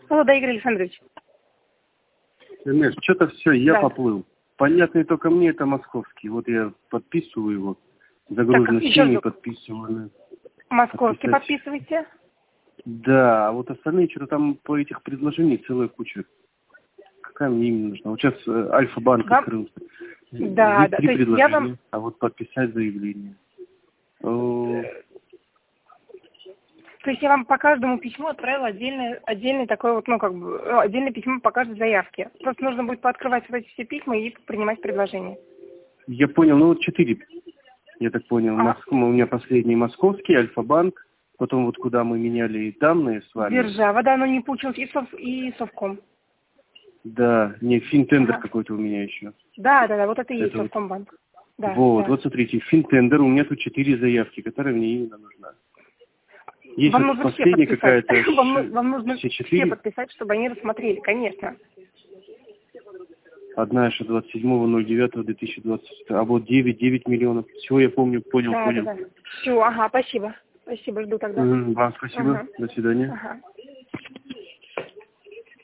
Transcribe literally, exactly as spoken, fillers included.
Алло, да, Игорь Александрович. Знаешь, что-то все, я Да. поплыл. Понятно, только мне это московский. Вот я подписываю его. Так, Загруженности еще подписываю. московский Подписать. подписывайте. Да, а вот остальные что-то там по этих предложений целая куча. Какая мне именно нужна? Вот сейчас э, Альфа-банк Вам... открылся. Да, Есть да, три то есть предложения, я вам... а вот подписать заявление. О, То есть я вам по каждому письму отправила отдельное, отдельное такое вот, ну, как бы, э, отдельное письмо по каждой заявке. Просто нужно будет пооткрывать вот эти все письма и принимать предложения. я понял, ну вот четыре, я так понял. А, Моск... У меня последний московский, Альфа-банк. Потом вот куда мы меняли данные с вами. Держава, да, но не получилось, и, сов... и Совком. Да, не, финтендер Ага. какой-то у меня еще. Да, да, да, вот это и есть Это вот. Совкомбанк. Да, Вот, да. вот смотрите, финтендер, у меня тут четыре заявки, которые мне именно нужна. Есть Вам вот нужно все последняя подписать. какая-то, Вам, ну- ш- вам нужно все все четыре. подписать, чтобы они рассмотрели, конечно. Одна еще двадцать седьмого ноль девятого две тысячи двадцатого, а вот девять, девять миллионов. Все, я помню, понял, Да, да, понял. да. Все, ага, спасибо. Спасибо, жду тогда. Мгм, вам спасибо, Ага. до свидания. Ага.